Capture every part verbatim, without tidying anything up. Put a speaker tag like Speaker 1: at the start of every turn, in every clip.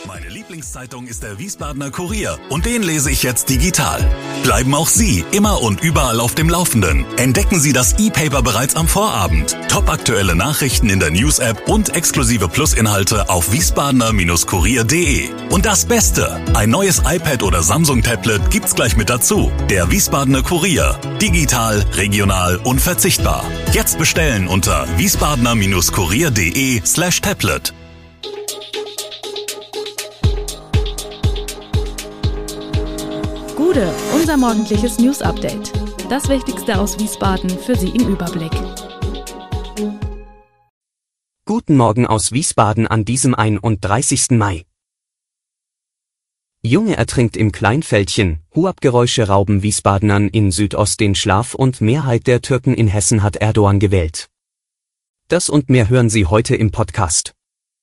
Speaker 1: Meine Lieblingszeitung ist der Wiesbadener Kurier und den lese ich jetzt digital. Bleiben auch Sie immer und überall auf dem Laufenden. Entdecken Sie das E-Paper bereits am Vorabend. Topaktuelle Nachrichten in der News-App und exklusive Plus-Inhalte auf wiesbadener Kurier punkt de. Und das Beste, ein neues iPad oder Samsung-Tablet gibt's gleich mit dazu. Der Wiesbadener Kurier. Digital, regional, unverzichtbar. Jetzt bestellen unter wiesbadener Kurier punkt de slash tablet.
Speaker 2: Gude, unser morgendliches News-Update. Das Wichtigste aus Wiesbaden für Sie im Überblick.
Speaker 3: Guten Morgen aus Wiesbaden an diesem einunddreißigsten Mai. Junge ertrinkt im Kleinfeldchen, Huab-Geräusche rauben Wiesbadenern in Südost den Schlaf und Mehrheit der Türken in Hessen hat Erdogan gewählt. Das und mehr hören Sie heute im Podcast.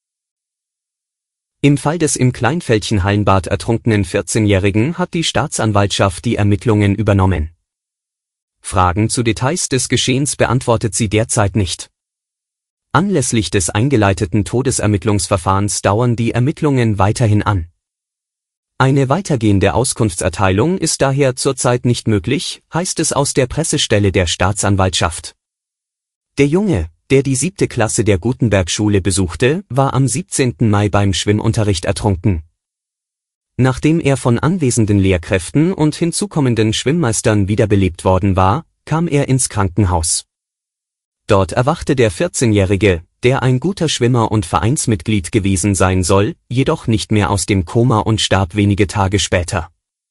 Speaker 3: Im Fall des im Kleinfeldchen Hallenbad ertrunkenen vierzehnjährigen hat die Staatsanwaltschaft die Ermittlungen übernommen. Fragen zu Details des Geschehens beantwortet sie derzeit nicht. Anlässlich des eingeleiteten Todesermittlungsverfahrens dauern die Ermittlungen weiterhin an. Eine weitergehende Auskunftserteilung ist daher zurzeit nicht möglich, heißt es aus der Pressestelle der Staatsanwaltschaft. Der Junge, der die siebte Klasse der Gutenberg-Schule besuchte, war am siebzehnten Mai beim Schwimmunterricht ertrunken. Nachdem er von anwesenden Lehrkräften und hinzukommenden Schwimmmeistern wiederbelebt worden war, kam er ins Krankenhaus. Dort erwachte der vierzehnjährige, der ein guter Schwimmer und Vereinsmitglied gewesen sein soll, jedoch nicht mehr aus dem Koma und starb wenige Tage später.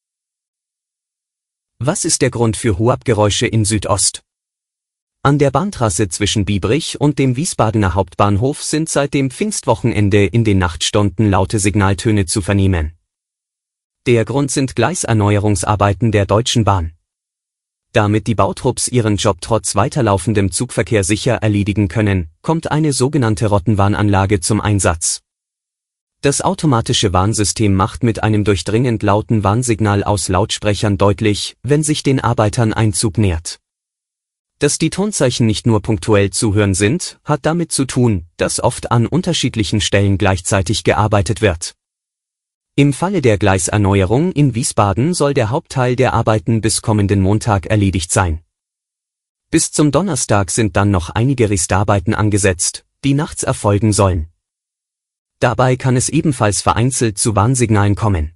Speaker 3: Was ist der Grund für Huab-Geräusche in Südost? An der Bahntrasse zwischen Biebrich und dem Wiesbadener Hauptbahnhof sind seit dem Pfingstwochenende in den Nachtstunden laute Signaltöne zu vernehmen. Der Grund sind Gleiserneuerungsarbeiten der Deutschen Bahn. Damit die Bautrupps ihren Job trotz weiterlaufendem Zugverkehr sicher erledigen können, kommt eine sogenannte Rottenwarnanlage zum Einsatz. Das automatische Warnsystem macht mit einem durchdringend lauten Warnsignal aus Lautsprechern deutlich, wenn sich den Arbeitern ein Zug nähert. Dass die Tonzeichen nicht nur punktuell zu hören sind, hat damit zu tun, dass oft an unterschiedlichen Stellen gleichzeitig gearbeitet wird. Im Falle der Gleiserneuerung in Wiesbaden soll der Hauptteil der Arbeiten bis kommenden Montag erledigt sein. Bis zum Donnerstag sind dann noch einige Restarbeiten angesetzt, die nachts erfolgen sollen. Dabei kann es ebenfalls vereinzelt zu Warnsignalen kommen.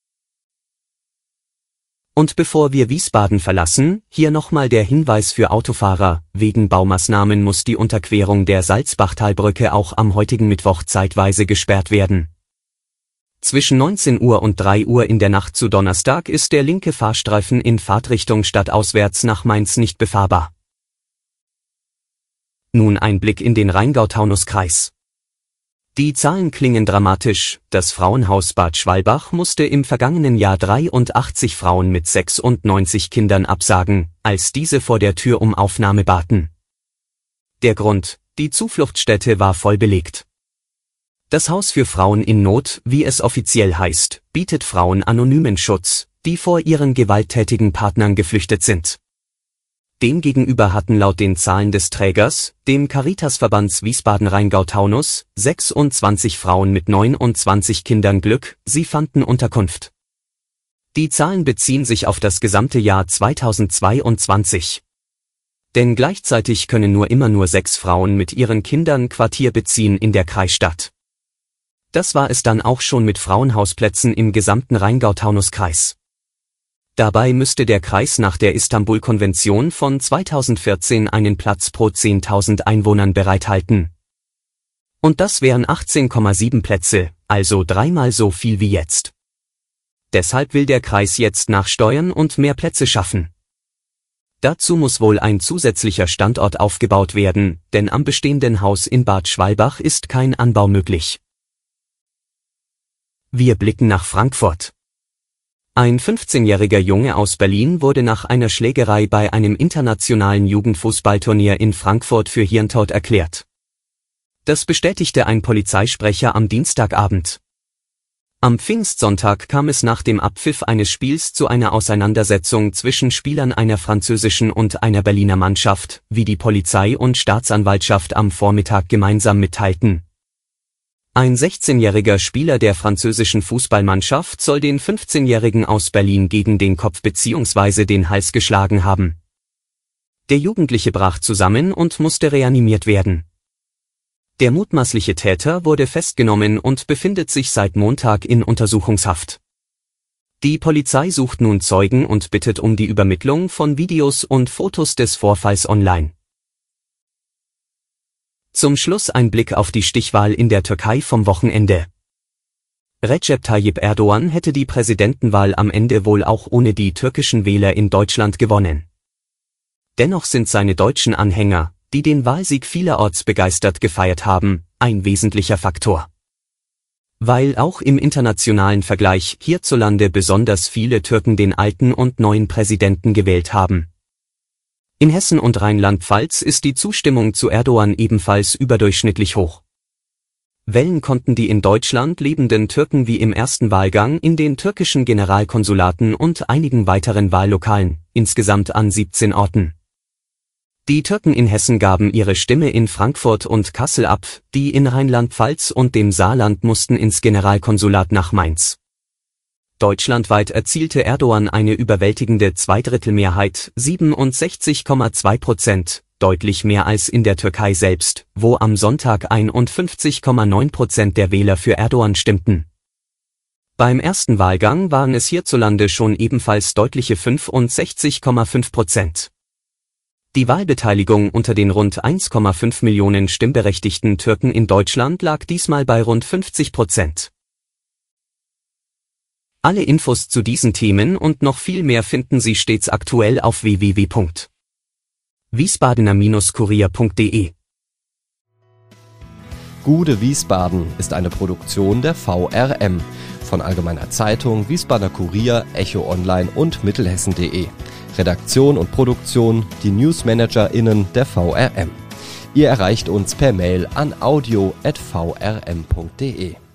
Speaker 3: Und bevor wir Wiesbaden verlassen, hier nochmal der Hinweis für Autofahrer: Wegen Baumaßnahmen muss die Unterquerung der Salzbachtalbrücke auch am heutigen Mittwoch zeitweise gesperrt werden. Zwischen neunzehn Uhr und drei Uhr in der Nacht zu Donnerstag ist der linke Fahrstreifen in Fahrtrichtung stadtauswärts nach Mainz nicht befahrbar. Nun ein Blick in den Rheingau-Taunus-Kreis. Die Zahlen klingen dramatisch. Das Frauenhaus Bad Schwalbach musste im vergangenen Jahr dreiundachtzig Frauen mit sechsundneunzig Kindern absagen, als diese vor der Tür um Aufnahme baten. Der Grund: die Zufluchtsstätte war voll belegt. Das Haus für Frauen in Not, wie es offiziell heißt, bietet Frauen anonymen Schutz, die vor ihren gewalttätigen Partnern geflüchtet sind. Demgegenüber hatten laut den Zahlen des Trägers, dem Caritasverbands Wiesbaden-Rheingau-Taunus, sechsundzwanzig Frauen mit neunundzwanzig Kindern Glück, sie fanden Unterkunft. Die Zahlen beziehen sich auf das gesamte Jahr zweitausendzweiundzwanzig. Denn gleichzeitig können nur immer nur sechs Frauen mit ihren Kindern Quartier beziehen in der Kreisstadt. Das war es dann auch schon mit Frauenhausplätzen im gesamten Rheingau-Taunus-Kreis. Dabei müsste der Kreis nach der Istanbul-Konvention von zweitausendvierzehn einen Platz pro zehntausend Einwohnern bereithalten. Und das wären achtzehn Komma sieben Plätze, also dreimal so viel wie jetzt. Deshalb will der Kreis jetzt nachsteuern und mehr Plätze schaffen. Dazu muss wohl ein zusätzlicher Standort aufgebaut werden, denn am bestehenden Haus in Bad Schwalbach ist kein Anbau möglich. Wir blicken nach Frankfurt. Ein fünfzehnjähriger Junge aus Berlin wurde nach einer Schlägerei bei einem internationalen Jugendfußballturnier in Frankfurt für Hirntod erklärt. Das bestätigte ein Polizeisprecher am Dienstagabend. Am Pfingstsonntag kam es nach dem Abpfiff eines Spiels zu einer Auseinandersetzung zwischen Spielern einer französischen und einer Berliner Mannschaft, wie die Polizei und Staatsanwaltschaft am Vormittag gemeinsam mitteilten. Ein sechzehnjähriger Spieler der französischen Fußballmannschaft soll den fünfzehnjährigen aus Berlin gegen den Kopf bzw. den Hals geschlagen haben. Der Jugendliche brach zusammen und musste reanimiert werden. Der mutmaßliche Täter wurde festgenommen und befindet sich seit Montag in Untersuchungshaft. Die Polizei sucht nun Zeugen und bittet um die Übermittlung von Videos und Fotos des Vorfalls online. Zum Schluss ein Blick auf die Stichwahl in der Türkei vom Wochenende. Recep Tayyip Erdoğan hätte die Präsidentenwahl am Ende wohl auch ohne die türkischen Wähler in Deutschland gewonnen. Dennoch sind seine deutschen Anhänger, die den Wahlsieg vielerorts begeistert gefeiert haben, ein wesentlicher Faktor. Weil auch im internationalen Vergleich hierzulande besonders viele Türken den alten und neuen Präsidenten gewählt haben. In Hessen und Rheinland-Pfalz ist die Zustimmung zu Erdoğan ebenfalls überdurchschnittlich hoch. Wählen konnten die in Deutschland lebenden Türken wie im ersten Wahlgang in den türkischen Generalkonsulaten und einigen weiteren Wahllokalen, insgesamt an siebzehn Orten. Die Türken in Hessen gaben ihre Stimme in Frankfurt und Kassel ab, die in Rheinland-Pfalz und dem Saarland mussten ins Generalkonsulat nach Mainz. Deutschlandweit erzielte Erdoğan eine überwältigende Zweidrittelmehrheit, siebenundsechzig Komma zwei Prozent, deutlich mehr als in der Türkei selbst, wo am Sonntag einundfünfzig Komma neun Prozent der Wähler für Erdoğan stimmten. Beim ersten Wahlgang waren es hierzulande schon ebenfalls deutliche fünfundsechzig Komma fünf Prozent. Die Wahlbeteiligung unter den rund eins Komma fünf Millionen stimmberechtigten Türken in Deutschland lag diesmal bei rund fünfzig Prozent. Alle Infos zu diesen Themen und noch viel mehr finden Sie stets aktuell auf w w w punkt wiesbadener Kurier punkt de.
Speaker 4: Gude Wiesbaden ist eine Produktion der V R M von Allgemeiner Zeitung, Wiesbadener Kurier, Echo Online und Mittelhessen punkt de. Redaktion und Produktion die NewsmanagerInnen der V R M. Ihr erreicht uns per Mail an audio at v r m punkt de.